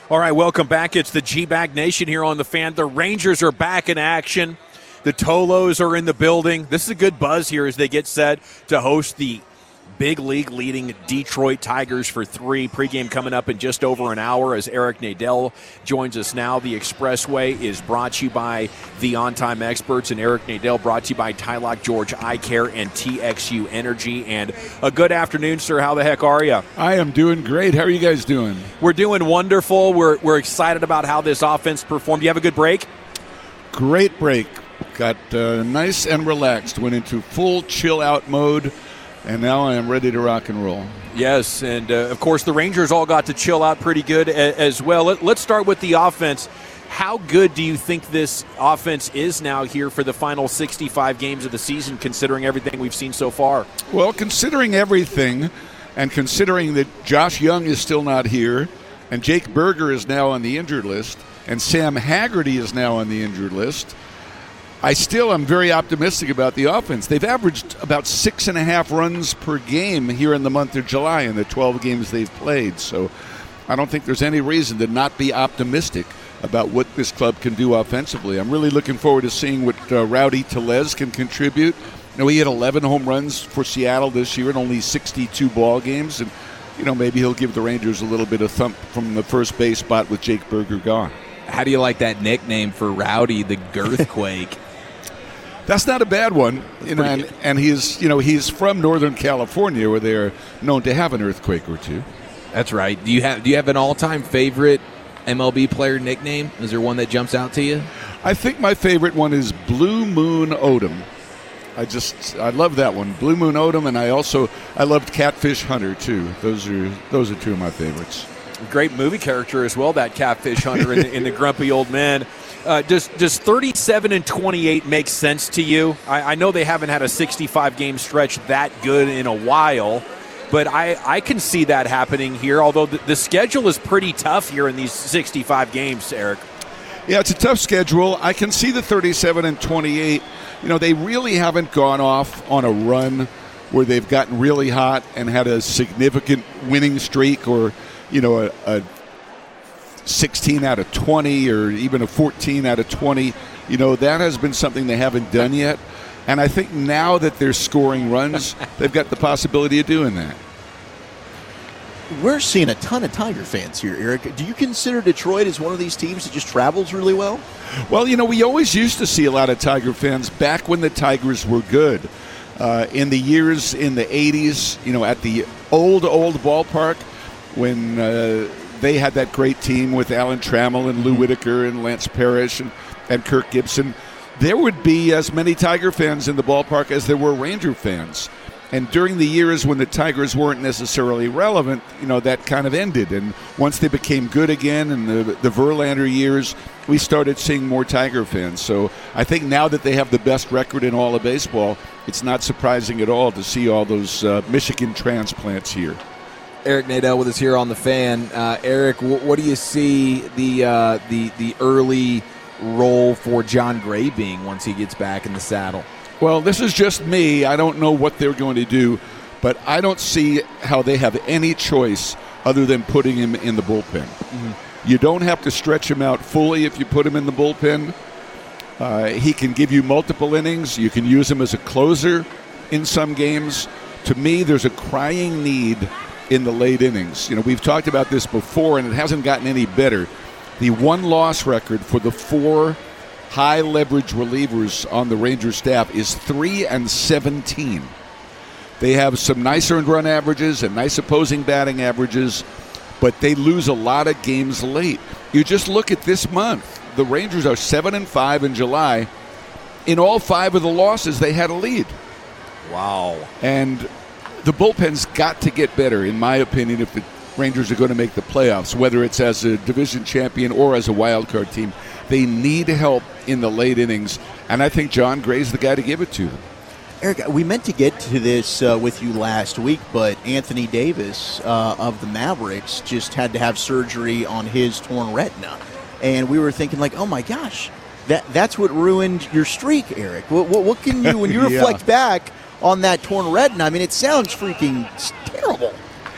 All right, welcome back. It's the G-Bag Nation here on The Fan. The Rangers are back in action. The Tolos are in the building. This is a good buzz here as they get set to host the big league leading Detroit Tigers for 3. Pregame coming up in just over an hour as Eric Nadel joins us now. The Expressway is brought to you by the On Time Experts, and Eric Nadel brought to you by Tylock George Eye Care and TXU Energy. And a good afternoon, sir. How the heck are you? I am doing great. How are you guys doing? We're doing wonderful. We're excited about how this offense performed. You have a good break? Great break. Got nice and relaxed. Went into full chill-out mode. And now I am ready to rock and roll. Yes, and of course the Rangers all got to chill out pretty good as well. Let's start with the offense. How good do you think this offense is now here for the final 65 games of the season, considering everything we've seen so far? Well, considering everything, and considering that Josh Young is still not here, and Jake Berger is now on the injured list, and Sam Haggerty is now on the injured list, I still am very optimistic about the offense. They've averaged about 6.5 runs per game here in the month of July in the 12 games they've played. So I don't think there's any reason to not be optimistic about what this club can do offensively. I'm really looking forward to seeing what Rowdy Tellez can contribute. You know, he had 11 home runs for Seattle this year in only 62 ball games. And, you know, maybe he'll give the Rangers a little bit of thump from the first base spot with Jake Berger gone. How do you like that nickname for Rowdy, the Girthquake? That's not a bad one, you know, and he's from Northern California, where they're known to have an earthquake or two. That's right. Do you have an all-time favorite MLB player nickname? Is there one that jumps out to you? I think my favorite one is Blue Moon Odom. I love that one, Blue Moon Odom, and I loved Catfish Hunter too. Those are two of my favorites. Great movie character as well, that Catfish Hunter in the Grumpy Old Man. Does 37-28 make sense to you? I know they haven't had a 65-game stretch that good in a while, but I can see that happening here, although the schedule is pretty tough here in these 65 games, Eric. Yeah, it's a tough schedule. I can see the 37-28. You know, they really haven't gone off on a run where they've gotten really hot and had a significant winning streak, or, you know, a 16 out of 20 or even a 14 out of 20. You know, that has been something they haven't done yet. And I think now that they're scoring runs, they've got the possibility of doing that. We're seeing a ton of Tiger fans here, Eric. Do you consider Detroit as one of these teams that just travels really well? Well, you know, we always used to see a lot of Tiger fans back when the Tigers were good. In the years in the 80s, you know, at the old ballpark when they had that great team with Alan Trammell and Lou Whitaker and Lance Parrish and Kirk Gibson, there would be as many Tiger fans in the ballpark as there were Ranger fans. And during the years when the Tigers weren't necessarily relevant, you know, that kind of ended. And once they became good again in the Verlander years, we started seeing more Tiger fans. So I think now that they have the best record in all of baseball, it's not surprising at all to see all those Michigan transplants here. Eric Nadel with us here on The Fan. Eric, what do you see the early role for John Gray being once he gets back in the saddle? Well, this is just me. I don't know what they're going to do, but I don't see how they have any choice other than putting him in the bullpen. Mm-hmm. You don't have to stretch him out fully if you put him in the bullpen. He can give you multiple innings. You can use him as a closer in some games. To me, there's a crying need in the late innings. You know, we've talked about this before, and it hasn't gotten any better. The one-loss record for the 4 high-leverage relievers on the Rangers staff is 3-17. They have some nice earned run averages and nice opposing batting averages, but they lose a lot of games late. You just look at this month. The Rangers are 7-5 in July. In all 5 of the losses, they had a lead. Wow. And the bullpen's got to get better, in my opinion, if the Rangers are going to make the playoffs, whether it's as a division champion or as a wild card team. They need help in the late innings, and I think John Gray's the guy to give it to them. Eric, we meant to get to this with you last week, but Anthony Davis of the Mavericks just had to have surgery on his torn retina. And we were thinking, like, oh, my gosh, that's what ruined your streak, Eric. What can you, when you reflect back on that torn retina, I mean, it sounds freaking terrible.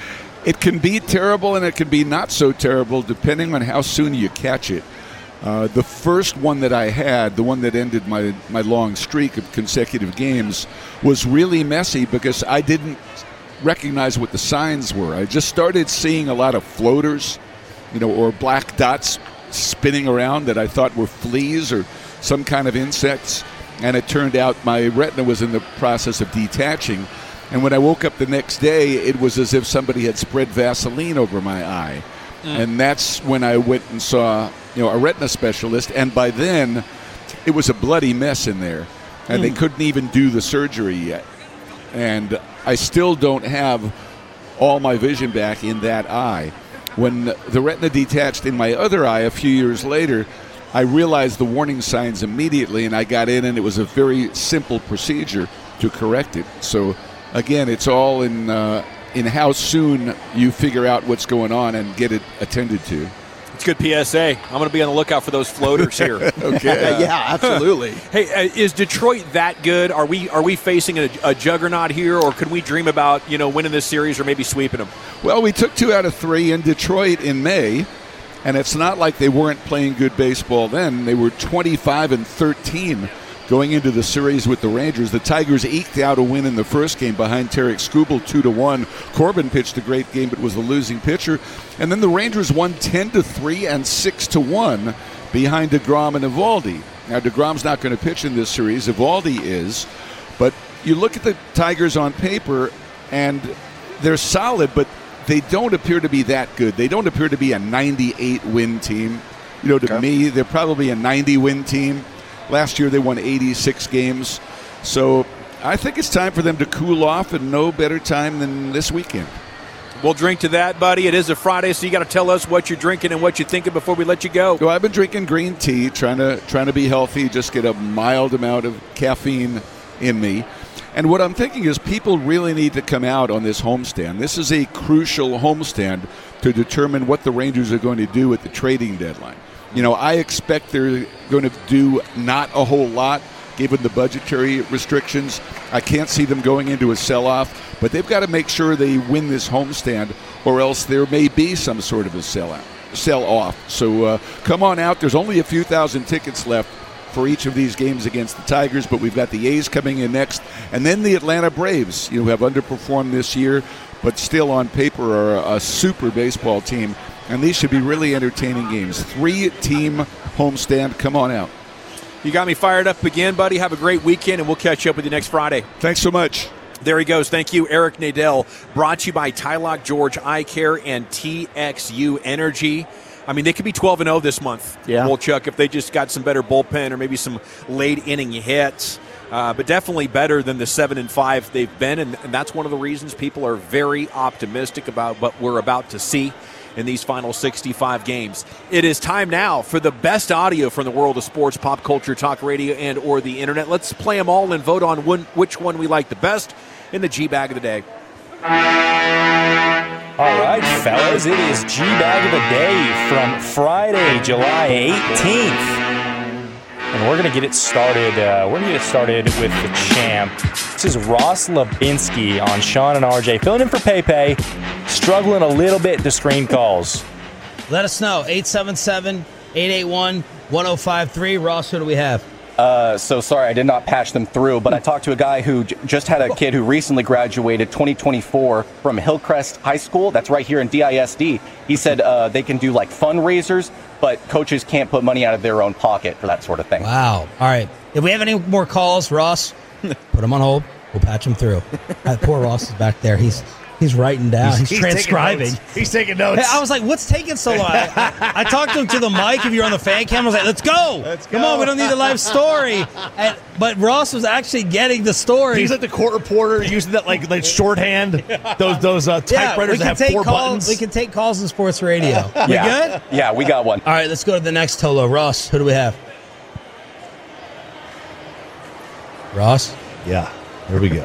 It can be terrible and it can be not so terrible depending on how soon you catch it. The first one that I had, the one that ended my long streak of consecutive games, was really messy because I didn't recognize what the signs were. I just started seeing a lot of floaters, or black dots spinning around that I thought were fleas or some kind of insects. And it turned out my retina was in the process of detaching. And when I woke up the next day, it was as if somebody had spread Vaseline over my eye. And that's when I went and saw, a retina specialist. And by then, it was a bloody mess in there. And they couldn't even do the surgery yet. And I still don't have all my vision back in that eye. When the retina detached in my other eye a few years later, I realized the warning signs immediately, and I got in, and it was a very simple procedure to correct it. So, again, it's all in how soon you figure out what's going on and get it attended to. It's good PSA. I'm going to be on the lookout for those floaters here. Okay. Yeah, absolutely. Hey, is Detroit that good? Are we facing a juggernaut here, or could we dream about winning this series or maybe sweeping them? Well, we took 2 out of 3 in Detroit in May, and it's not like they weren't playing good baseball then. They were 25-13 going into the series with the Rangers. The Tigers eked out a win in the first game behind Tarek Skubal 2-1. Corbin pitched a great game but was the losing pitcher. And then the Rangers won 10-3 and 6-1 behind DeGrom and Eovaldi. Now, DeGrom's not going to pitch in this series. Eovaldi is. But you look at the Tigers on paper, and they're solid, but they don't appear to be that good. They don't appear to be a 98-win team. To me, they're probably a 90-win team. Last year they won 86 games. So I think it's time for them to cool off, and no better time than this weekend. We'll drink to that, buddy. It is a Friday, so you got to tell us what you're drinking and what you're thinking before we let you go. Well, I've been drinking green tea, trying to be healthy, just get a mild amount of caffeine in me. And what I'm thinking is people really need to come out on this homestand. This is a crucial homestand to determine what the Rangers are going to do at the trading deadline. I expect they're going to do not a whole lot given the budgetary restrictions. I can't see them going into a sell-off, but they've got to make sure they win this homestand, or else there may be some sort of a sell-off. So come on out. There's only a few thousand tickets left for each of these games against the Tigers, but we've got the A's coming in next, and then the Atlanta Braves, who have underperformed this year, but still on paper are a super baseball team. And these should be really entertaining games. 3-team homestand. Come on out. You got me fired up again, buddy. Have a great weekend, and we'll catch up with you next Friday. Thanks so much. There he goes. Thank you, Eric Nadel. Brought to you by Tylock George Eye Care and TXU Energy. I mean, they could be 12-0 this month, Wolchuk, if they just got some better bullpen or maybe some late-inning hits. But definitely better than the 7-5 they've been, and that's one of the reasons people are very optimistic about what we're about to see in these final 65 games. It is time now for the best audio from the world of sports, pop culture, talk radio, and or the internet. Let's play them all and vote on which one we like the best in the G-Bag of the Day. All right, fellas, it is G-Bag of the Day from Friday, July 18th. And we're going to get it started. With the champ. This is Ross Labinski on Sean and RJ, filling in for Pepe, struggling a little bit to screen calls. Let us know. 877-881-1053. Ross, who do we have? So sorry, I did not patch them through, but I talked to a guy who just had a kid who recently graduated 2024 from Hillcrest High School. That's right here in DISD. He said they can do like fundraisers, but coaches can't put money out of their own pocket for that sort of thing. Wow. All right. If we have any more calls, Ross, put them on hold. We'll patch them through. Poor Ross is back there. He's writing down. He's transcribing. He's taking notes. Hey, I was like, what's taking so long? I talked to him to the mic. If you're on the fan cam, I was like, let's go. Come on, we don't need a live story. But Ross was actually getting the story. He's like the court reporter using that like shorthand, those typewriters that have 4 buttons. We can take calls in sports radio. We good? Yeah, we got one. All right, let's go to the next Tolo. Ross, who do we have? Ross? Yeah, here we go.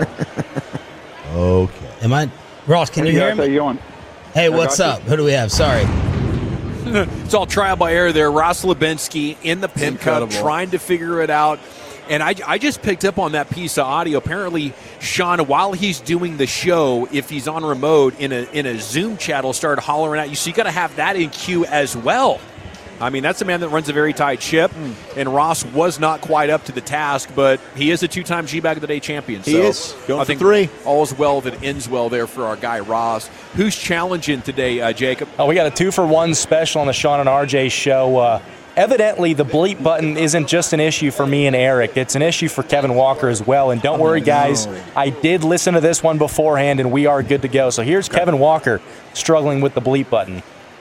Okay. Ross, can you hear me? How you doing? Hey, what's up? Who do we have? Sorry. It's all trial by error there. Ross Labinski in the pin cup, trying to figure it out. And I just picked up on that piece of audio. Apparently, Sean, while he's doing the show, if he's on remote in a Zoom chat, will start hollering at you. So you got to have that in queue as well. I mean, that's a man that runs a very tight ship, and Ross was not quite up to the task, but he is a 2-time G-Bag of the Day champion. He is. Going for 3. All's well that ends well there for our guy Ross. Who's challenging today, Jacob? Oh, we got a 2-for-1 special on the Sean and RJ show. Evidently, the bleep button isn't just an issue for me and Eric. It's an issue for Kevin Walker as well. And don't worry, guys. I did listen to this one beforehand, and we are good to go. So here's Kevin Walker struggling with the bleep button.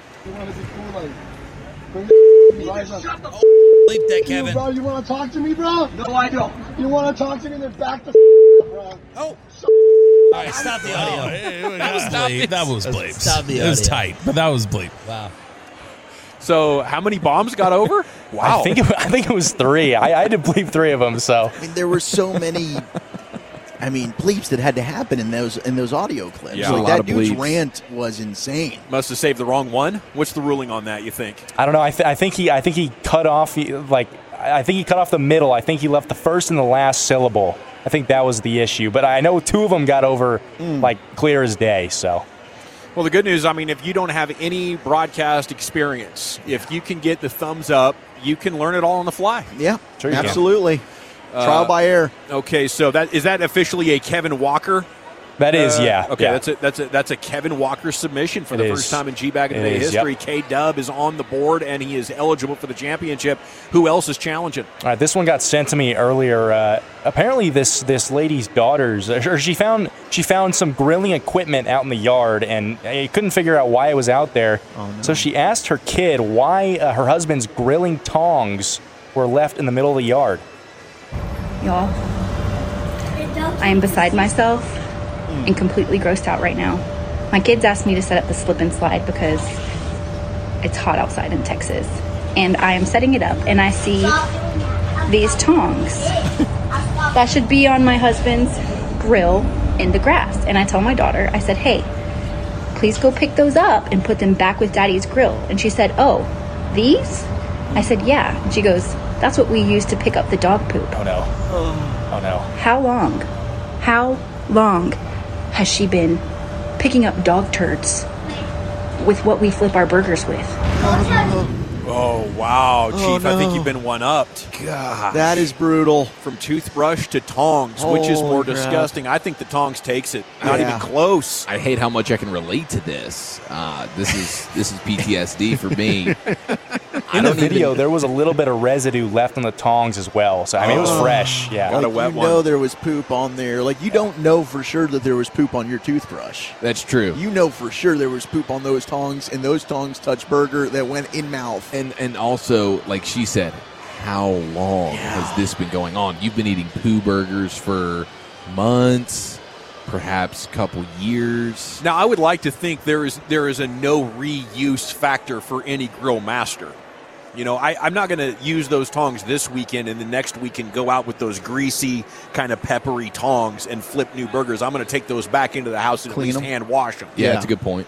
Bleep that, Kevin. Bro, you want to talk to me, bro? No, I don't. You want to talk to me? Then back the bro. Oh. All right, stop the audio. That was bleep. That was bleep. Stop the It was audio. tight, but that was bleep. Wow. So how many bombs got over? Wow. I think it was 3. I had to bleep 3 of them. So I mean, there were so many. I mean, bleeps that had to happen in those audio clips. Yeah, like a lot that of dude's bleeps. rant was insane. Must have saved the wrong one. What's the ruling on that, you think? I don't know. I think he cut off I think he cut off the middle. I think he left the first and the last syllable. I think that was the issue. But I know 2 of them got over like clear as day. So. Well, the good news, I mean, if you don't have any broadcast experience, if you can get the thumbs up, you can learn it all on the fly. Yeah, Sure you can. absolutely. Trial by air. Okay, so is that officially a Kevin Walker? That is, yeah. Okay, yeah. that's a Kevin Walker submission for It the is. first time in G-Bag of the It Day is, history. yep. K-Dub is on the board, and he is eligible for the championship. Who else is challenging? All right, this one got sent to me earlier. Apparently, this lady's daughters, or she found some grilling equipment out in the yard, and couldn't figure out why it was out there. Oh, no. So she asked her kid why her husband's grilling tongs were left in the middle of the yard. Y'all, I am beside myself and completely grossed out right now. My kids asked me to set up the slip and slide because it's hot outside in Texas. And I am setting it up and I see these tongs that should be on my husband's grill in the grass. And I tell my daughter, I said, hey, please go pick those up and put them back with Daddy's grill. And she said, oh, these? I said, yeah. And she goes, that's what we use to pick up the dog poop. Oh, no. Oh, no. How long has she been picking up dog turds with what we flip our burgers with? Oh, wow, Chief, I think no. you've been one-upped. God. That is brutal. From toothbrush to tongs, which is more Holy crap. disgusting. I think the tongs takes it. Not Yeah. even close. I hate how much I can relate to this. This is PTSD for me. In the video, there was a little bit of residue left on the tongs as well. So, I mean, it was fresh. Yeah. Got a Like, wet you one. know there was poop on there. Like, you don't know for sure that there was poop on your toothbrush. That's true. You know for sure there was poop on those tongs, and those tongs touched burger that went in mouth. And also, like she said, how long has this been going on? You've been eating poo burgers for months, perhaps a couple years. Now, I would like to think there is a no reuse factor for any grill master. You know, I'm not going to use those tongs this weekend and the next weekend go out with those greasy, kind of peppery tongs and flip new burgers. I'm going to take those back into the house and Clean at least them. hand wash them. Yeah, that's a good point.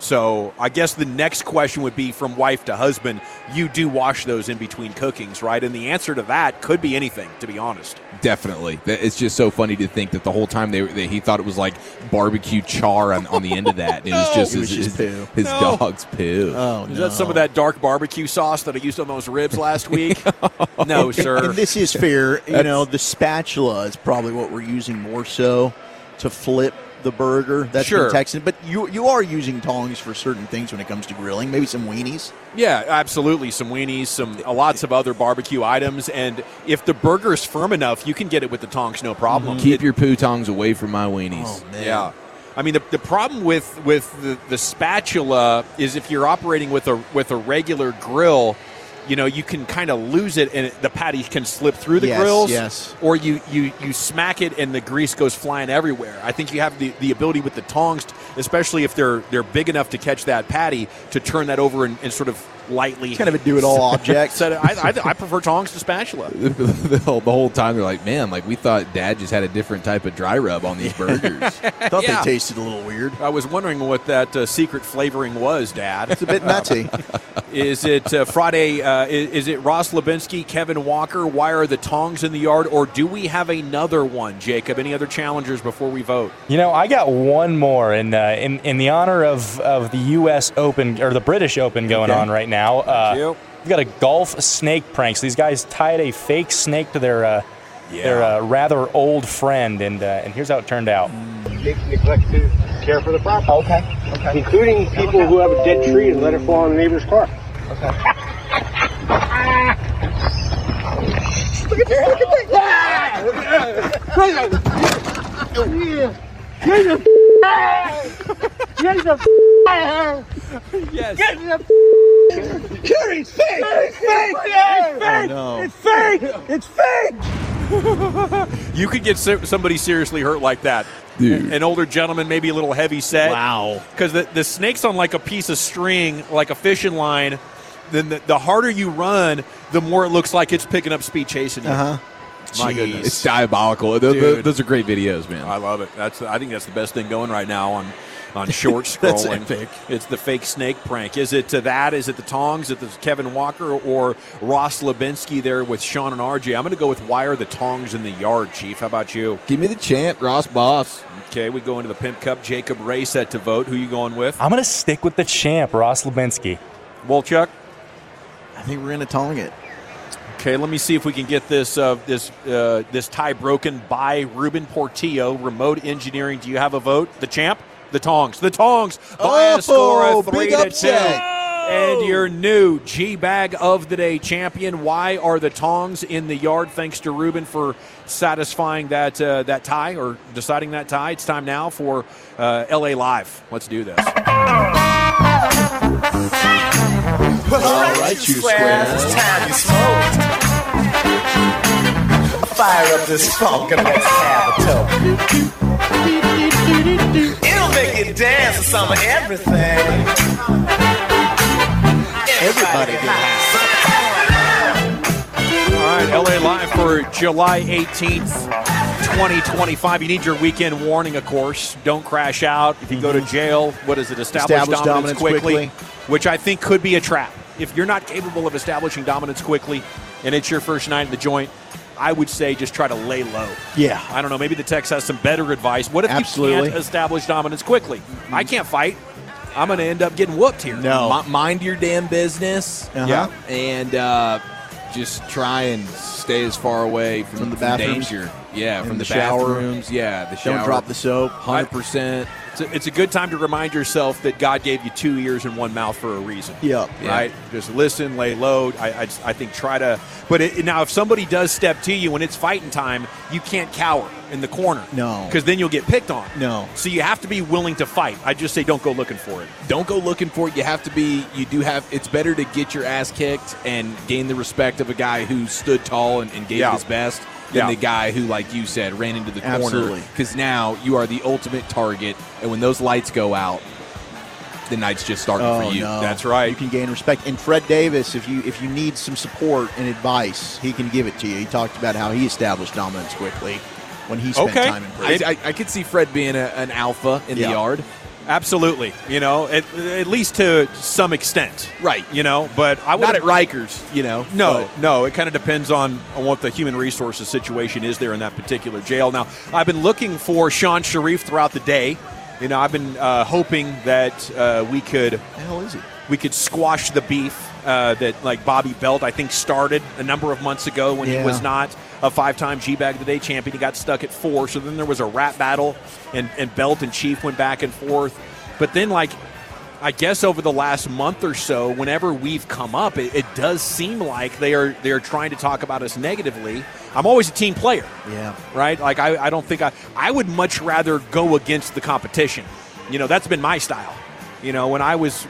So I guess the next question would be from wife to husband, you do wash those in between cookings, right? And the answer to that could be anything, to be honest. Definitely. It's just so funny to think that the whole time he thought it was like barbecue char on the end of that. And it was just It was his, just poo. his No. dog's poo. Oh, Is that some of that dark barbecue sauce that I used on those ribs last week? No, sir. And this is fair. You know, the spatula is probably what we're using more so to flip the burger. That's Sure. been Texan. But you are using tongs for certain things when it comes to grilling. Maybe some weenies. Yeah, absolutely. Some weenies, lots of other barbecue items. And if the burger is firm enough, you can get it with the tongs, no problem. Keep your poo tongs away from my weenies. Oh, man. Yeah. I mean, the problem with the spatula is if you're operating with a regular grill, you know, you can kind of lose it and the patty can slip through the grills. Yes. Or you smack it and the grease goes flying everywhere. I think you have the ability with the tongs, especially if they're big enough to catch that patty, to turn that over and sort of lightly. Kind of a do-it-all object. Said I prefer tongs to spatula. The whole time they're like, man, like we thought Dad just had a different type of dry rub on these burgers. Thought they tasted a little weird. I was wondering what that secret flavoring was, Dad. It's a bit nutty. Is it Friday? Is it Ross Lubinsky, Kevin Walker? Why are the tongs in the yard? Or do we have another one, Jacob? Any other challengers before we vote? I got one more in the honor of the U.S. Open or the British Open going on right now. We've got a golf snake prank. So these guys tied a fake snake to their rather old friend, and here's how it turned out. Neglect to care for the property. Okay. Including people who have a dead tree and let it fall on the neighbor's car. Okay. Look at Yes. It's fake! It's fake! Oh, no. It's fake! It's fake! You could get somebody seriously hurt like that. Dude. An older gentleman, maybe a little heavy set. Wow. Because the snake's on like a piece of string, like a fishing line. Then the harder you run, the more it looks like it's picking up speed chasing you. Uh-huh. My goodness. It's diabolical. Those are great videos, man. I love it. I think that's the best thing going right now on short scrolling. That's epic. It's the fake snake prank. Is it that? Is it the tongs? Is it the Kevin Walker or Ross Lubinsky there with Sean and RJ? I'm going to go with why are the tongs in the yard, Chief? How about you? Give me the chant, Ross Boss. Okay, we go into the Pimp Cup. Jacob Ray set to vote. Who you going with? I'm going to stick with the champ, Ross Lubinsky. Wolchuk? I think we're going to tong it. Okay, let me see if we can get this tie broken by Ruben Portillo. Remote engineering. Do you have a vote? The champ? The tongs by a score of 3-2. And your new G-Bag of the Day champion. Why are the tongs in the yard? Thanks to Ruben for satisfying that tie or deciding that tie. It's time now for LA Live. Let's do this. Well, all right, you squares, it's time you smoke. Fire up this funk and let's have a toke. It'll make you dance to some of everything. Everybody dance. All right, LA Live for July 18th, 2025. You need your weekend warning, of course. Don't crash out. If you go to jail, what is it? Establish dominance quickly, which I think could be a trap. If you're not capable of establishing dominance quickly and it's your first night in the joint, I would say just try to lay low. Yeah. I don't know. Maybe the text has some better advice. What if you can't establish dominance quickly? I can't fight. I'm going to end up getting whooped here. No. Mind your damn business. Yeah. And just try and stay as far away from the bathrooms? danger. Yeah, from the shower. bathrooms. Yeah, the shower. Don't drop the soap. 100%. It's a good time to remind yourself that God gave you 2 ears and 1 mouth for a reason. Yep. Right? Just listen, lay low. I think try to – but now if somebody does step to you when it's fighting time, you can't cower in the corner. No. Because then you'll get picked on. No. So you have to be willing to fight. I just say don't go looking for it. Don't go looking for it. It's better to get your ass kicked and gain the respect of a guy who stood tall and gave his best than the guy who, like you said, ran into the corner. Because now you are the ultimate target, and when those lights go out, the night's just starting for you. No. That's right. You can gain respect. And Fred Davis, if you need some support and advice, he can give it to you. He talked about how he established dominance quickly when he spent time in prison. I could see Fred being an alpha in the yard. Absolutely. At least to some extent. Right. But I would not at Rikers, No, it kind of depends on what the human resources situation is there in that particular jail. Now, I've been looking for Sean Sharif throughout the day. I've been hoping that we could What the hell is he? We could squash the beef that like Bobby Belt, I think, started a number of months ago when he was not a 5-time G-Bag of the Day champion. He got stuck at 4. So then there was a rap battle, and Belt and Chief went back and forth. But then, I guess over the last month or so, whenever we've come up, it does seem like they are trying to talk about us negatively. I'm always a team player. Yeah. Right? I don't think I would much rather go against the competition. That's been my style. When I was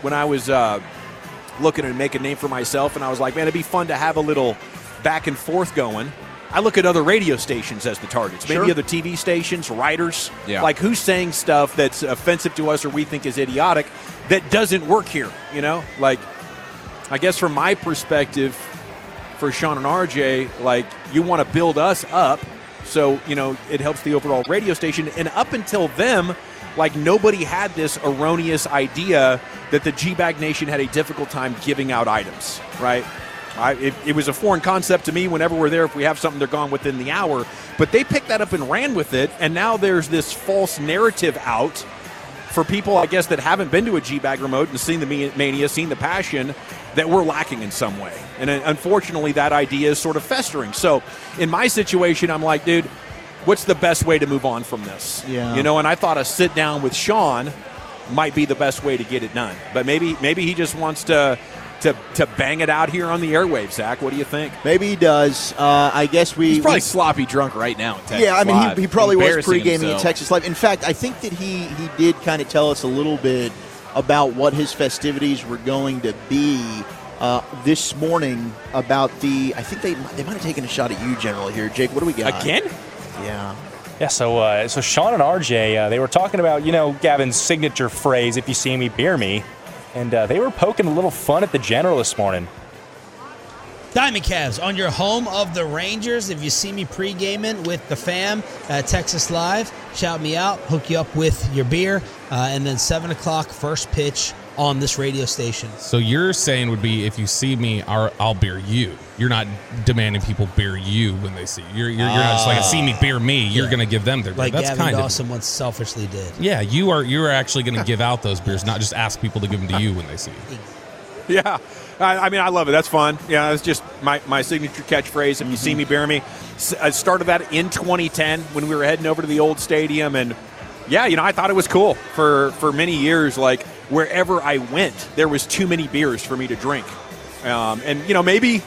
looking to make a name for myself, and I was like, man, it'd be fun to have a little back and forth going. I look at other radio stations as the targets, maybe other TV stations, writers. Yeah. Like who's saying stuff that's offensive to us or we think is idiotic that doesn't work here, I guess from my perspective, for Sean and RJ, like, you want to build us up so, it helps the overall radio station. And up until them, like, nobody had this erroneous idea that the G-Bag Nation had a difficult time giving out items, right? It was a foreign concept to me. Whenever we're there, if we have something, they're gone within the hour. But they picked that up and ran with it, and now there's this false narrative out for people, I guess, that haven't been to a G-Bag remote and seen the mania, seen the passion, that we're lacking in some way. And unfortunately, that idea is sort of festering. So in my situation, I'm like, dude, what's the best way to move on from this? Yeah. And I thought a sit down with Sean might be the best way to get it done. But maybe he just wants to bang it out here on the airwaves, Zach. What do you think? Maybe he does. I guess he's probably sloppy drunk right now in Texas. Yeah, I mean, Live, he probably was pre-gaming himself. at Texas Live. In fact, I think that he did kind of tell us a little bit about what his festivities were going to be this morning about I think they might have taken a shot at you, General, here. Jake, what do we got? Again? Yeah. Yeah, so Sean and RJ, they were talking about, Gavin's signature phrase, if you see me, beer me. And they were poking a little fun at the General this morning. Diamond Cavs on your home of the Rangers. If you see me pre-gaming with the fam at Texas Live, shout me out, hook you up with your beer, and then 7 o'clock first pitch on this radio station. So you're saying would be, if you see me, I'll beer you. You're not demanding people beer you when they see you. You're not just like, see me, beer me. You're going to give them their beer. Like That's Gavin kind Dawson once selfishly did. Yeah, you are actually going to give out those beers, not just ask people to give them to you when they see you. Yeah. I mean, I love it. That's fun. Yeah, it's just my signature catchphrase. If you see me, bear me. I started that in 2010 when we were heading over to the old stadium. And, yeah, I thought it was cool for many years. Like, wherever I went, there was too many beers for me to drink. And, maybe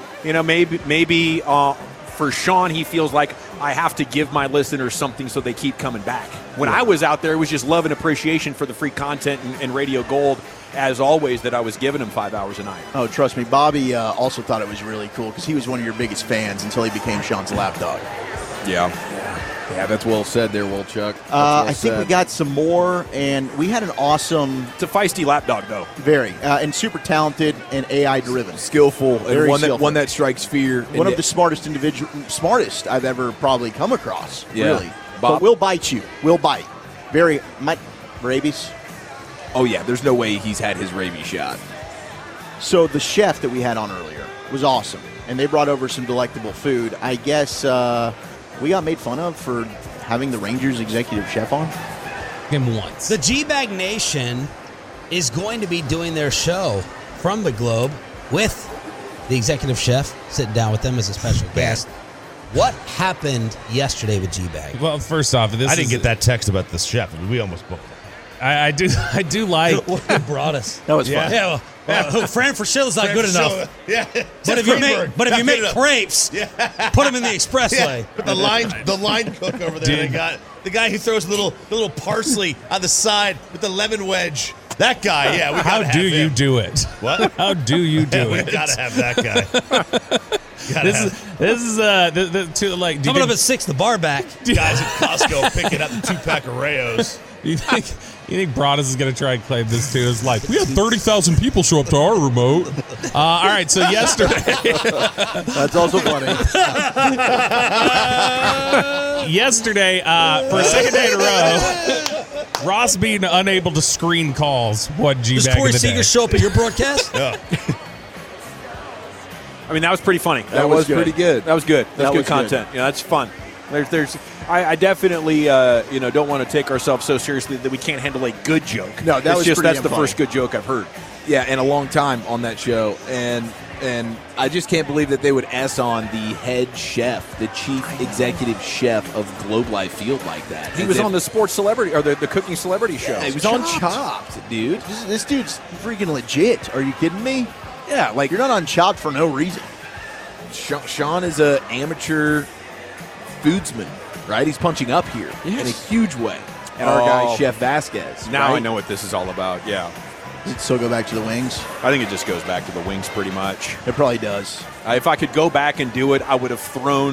for Sean, he feels like I have to give my listeners something so they keep coming back. When I was out there, it was just love and appreciation for the free content and Radio Gold, as always, that I was giving him 5 hours a night. Oh, trust me, Bobby also thought it was really cool because he was one of your biggest fans until he became Sean's lapdog. Yeah, that's well said there, Will Chuck. I think we got some more, and we had an awesome... It's a feisty lapdog, though. Very. And super talented and AI-driven. Skillful. Very and skillful. One that strikes fear. One of the smartest I've ever probably come across, Yeah. really. Bob? But we'll bite you. We'll bite. Very... Rabies? Oh, yeah, there's no way he's had his rabies shot. So the chef that we had on earlier was awesome, and they brought over some delectable food. I guess we got made fun of for having the Rangers executive chef on. Him once. The G-Bag Nation is going to be doing their show from the Globe with the executive chef, sitting down with them as a special guest. What happened yesterday with G-Bag? Well, first off, I didn't get that text about the chef. We almost booked it. I do like what you brought us. That was fun. Yeah, well, Fran Fraschilla's not good enough. Yeah, But if you make crepes, put them in the expressway. Yeah, but the line cook over there, they got the guy who throws the little parsley on the side with the lemon wedge. That guy, yeah. How do you do it? What? How do you do We it? gotta have that guy. This is Coming up at 6, the bar back. Guys at Costco picking up the 2-pack of Rayos. You think Broadus is going to try and claim this too? It's like, we had 30,000 people show up to our remote. All right, so yesterday. That's also funny. Yesterday, for a second day in a row, Ross being unable to screen calls. What G-Bag Does of Corey the day. Seager show up at your broadcast? Yeah. I mean, that was pretty funny. That was pretty good. That was good. That's That good was content. Yeah, that's fun. I definitely don't want to take ourselves so seriously that we can't handle a good joke. No, that was pretty that's damn the funny. first good joke I've heard. Yeah, and a long time on that show. And I just can't believe that they would S on the head chef, the chief executive chef of Globe Life Field like that. He was on the sports celebrity or the cooking celebrity show. Yeah, he was on Chopped, dude. This dude's freaking legit. Are you kidding me? Yeah, like You're not on Chopped for no reason. Sean is an amateur foodsman, right? He's punching up here in a huge way. And our guy, Chef Vasquez. Now right? I know what this is all about. Yeah. Does it still go back to the wings? I think it just goes back to the wings pretty much. It probably does. If I could go back and do it, I would have thrown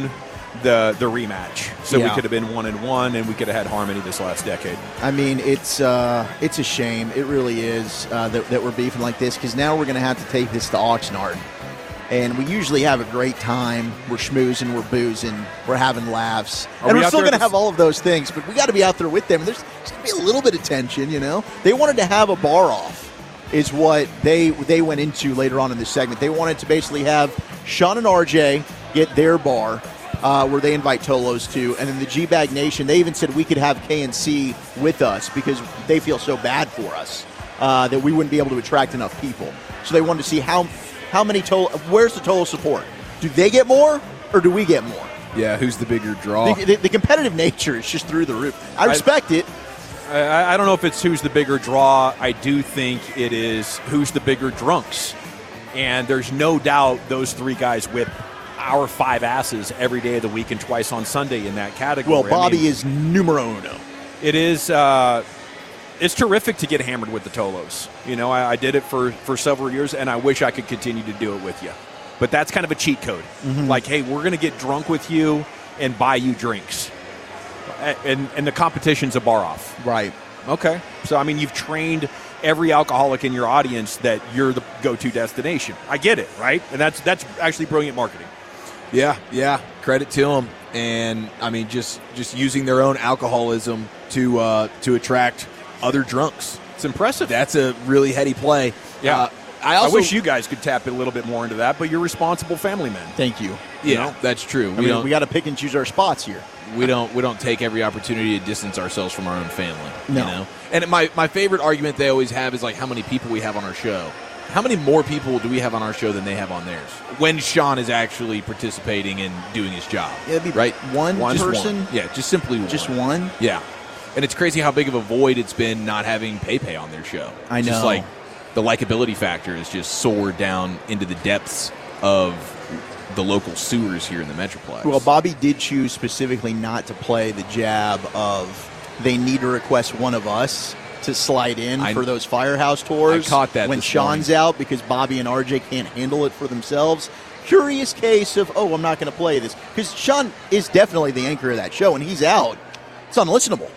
the rematch. So we Yeah. could have been 1-1, and we could have had harmony this last decade. I mean, it's a shame. It really is that we're beefing like this, because now we're going to have to take this to Oxnard. And we usually have a great time. We're schmoozing, we're boozing, we're having laughs. And we're still going to have all of those things, but we got to be out there with them. There's going to be a little bit of tension, you know? They wanted to have a bar off, is what they went into later on in this segment. They wanted to basically have Sean and RJ get their bar, where they invite Tolos to, and then the G-Bag Nation, they even said we could have KNC with us because they feel so bad for us that we wouldn't be able to attract enough people. So they wanted to see how many where's the Tolo support? Do they get more, or do we get more? Yeah, who's the bigger draw? The competitive nature is just through the roof. I respect it. I don't know if it's who's the bigger draw. I do think it is who's the bigger drunks. And there's no doubt those three guys whip our 5 asses every day of the week and twice on Sunday in that category. Well, Bobby is numero uno. It is. It's terrific to get hammered with the Tolos. You know, I did it for several years, and I wish I could continue to do it with you. But that's kind of a cheat code. Mm-hmm. Like, hey, we're going to get drunk with you and buy you drinks. And the competition's a bar off. Right. Okay. So, I mean, you've trained every alcoholic in your audience that you're the go-to destination. I get it, right? And that's actually brilliant marketing. Yeah. Credit to them. And, I mean, just using their own alcoholism to attract other drunks. It's impressive. That's a really heady play. Yeah. I wish you guys could tap a little bit more into that, but you're responsible family men. Thank you. Yeah, you know? That's true. We got to pick and choose our spots here. We don't take every opportunity to distance ourselves from our own family. No. You know? And my favorite argument they always have is like how many people we have on our show. How many more people do we have on our show than they have on theirs? When Sean is actually participating and doing his job. Yeah, it'd be right? One Just person? one. Yeah, just simply one. Just one? Yeah. And it's crazy how big of a void it's been not having Pepe on their show. I know. Just like the likability factor has just soared down into the depths of the local sewers here in the Metroplex. Well, Bobby did choose specifically not to play the jab of they need to request one of us to slide in for those Firehouse tours. I caught that when this Sean's morning. out because Bobby and RJ can't handle it for themselves. Curious case of, I'm not going to play this. Because Sean is definitely the anchor of that show, and he's out. It's unlistenable.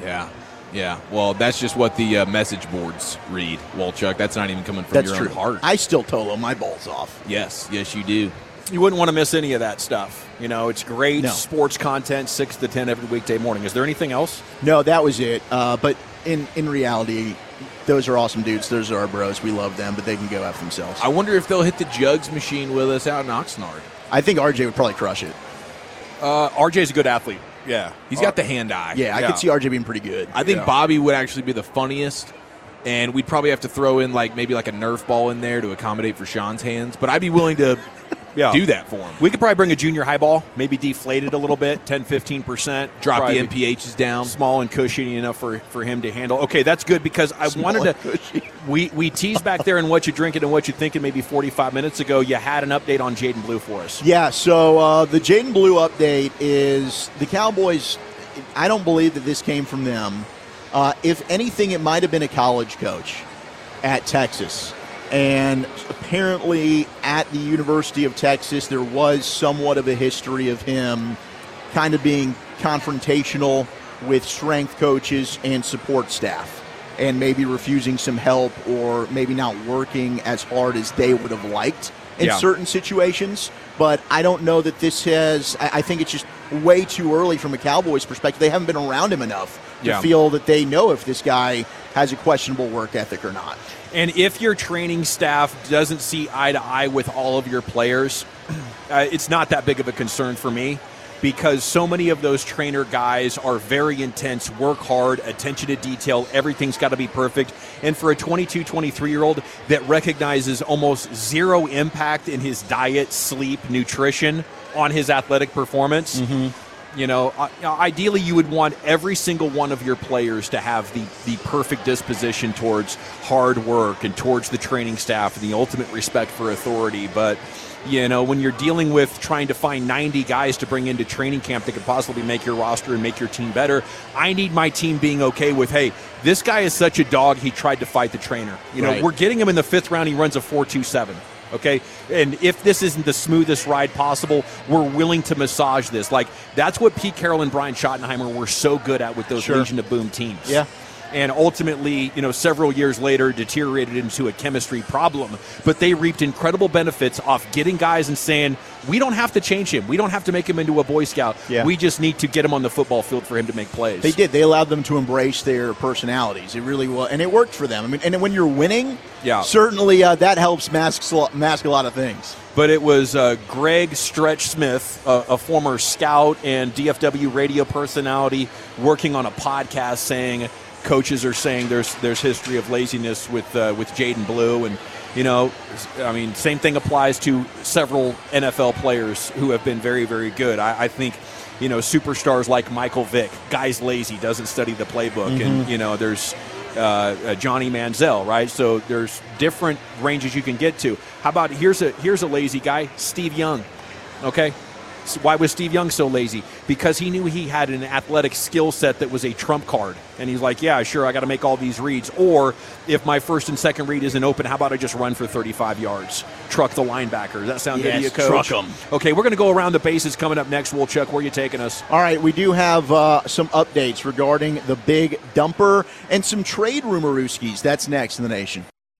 Yeah. Well, that's just what the message boards read, Walchuk. That's not even coming from That's your true. own heart. I still Tolo my balls off. Yes, you do. You wouldn't want to miss any of that stuff. You know, it's great No. sports content, 6 to 10 every weekday morning. Is there anything else? No, that was it. But in reality, those are awesome dudes. Those are our bros. We love them, but they can go after themselves. I wonder if they'll hit the jugs machine with us out in Oxnard. I think RJ would probably crush it. RJ's a good athlete. Yeah. He's got the hand-eye. Yeah, I could see RJ being pretty good. I think Bobby would actually be the funniest, and we'd probably have to throw in maybe a Nerf ball in there to accommodate for Sean's hands, but I'd be willing to do that for him. We could probably bring a junior high ball, maybe deflate it a little bit, 10-15%. Drop probably the MPHs down. Small and cushiony enough for him to handle. Okay, that's good because I wanted to – we teased back there in What You Drinking and What You Thinking maybe 45 minutes ago. You had an update on Jaden Blue for us. Yeah, so the Jaden Blue update is the Cowboys – I don't believe that this came from them. If anything, it might have been a college coach at Texas. And apparently at the University of Texas, there was somewhat of a history of him kind of being confrontational with strength coaches and support staff and maybe refusing some help or maybe not working as hard as they would have liked in certain situations. But I don't know that this has – I think it's just way too early from a Cowboys perspective. They haven't been around him enough to feel that they know if this guy has a questionable work ethic or not. And if your training staff doesn't see eye to eye with all of your players, it's not that big of a concern for me because so many of those trainer guys are very intense, work hard, attention to detail, everything's got to be perfect. And for a 22, 23-year-old that recognizes almost zero impact in his diet, sleep, nutrition on his athletic performance, you know, ideally you would want every single one of your players to have the perfect disposition towards hard work and towards the training staff and the ultimate respect for authority. But, you know, when you're dealing with trying to find 90 guys to bring into training camp that could possibly make your roster and make your team better, I need my team being okay with, hey, this guy is such a dog, he tried to fight the trainer. You know, we're getting him in the 5th round, he runs a 4.27. Okay, and if this isn't the smoothest ride possible, we're willing to massage this. Like, that's what Pete Carroll and Brian Schottenheimer were so good at with those Legion of Boom teams. Yeah. And ultimately, several years later, deteriorated into a chemistry problem. But they reaped incredible benefits off getting guys and saying, we don't have to change him. We don't have to make him into a Boy Scout. Yeah. We just need to get him on the football field for him to make plays. They did. They allowed them to embrace their personalities. It really was. And it worked for them. I mean, and when you're winning, certainly that helps mask a lot of things. But it was Greg Stretch Smith, a former scout and DFW radio personality, working on a podcast saying coaches are saying there's history of laziness with Jaden Blue, and same thing applies to several NFL players who have been very, very good. I think superstars like Michael Vick, guy's lazy, doesn't study the playbook, and there's Johnny Manziel, right? So there's different ranges you can get to. How about here's a lazy guy, Steve Young, okay? So why was Steve Young so lazy? Because he knew he had an athletic skill set that was a trump card. And he's like, yeah, sure, I got to make all these reads. Or if my first and second read isn't open, how about I just run for 35 yards? Truck the linebacker. Does that sound good to you, Coach? Truck 'em. Okay, we're going to go around the bases coming up next. Wolchuk, where are you taking us? All right, we do have some updates regarding the big dumper and some trade rumorooskies. That's next in the Nation.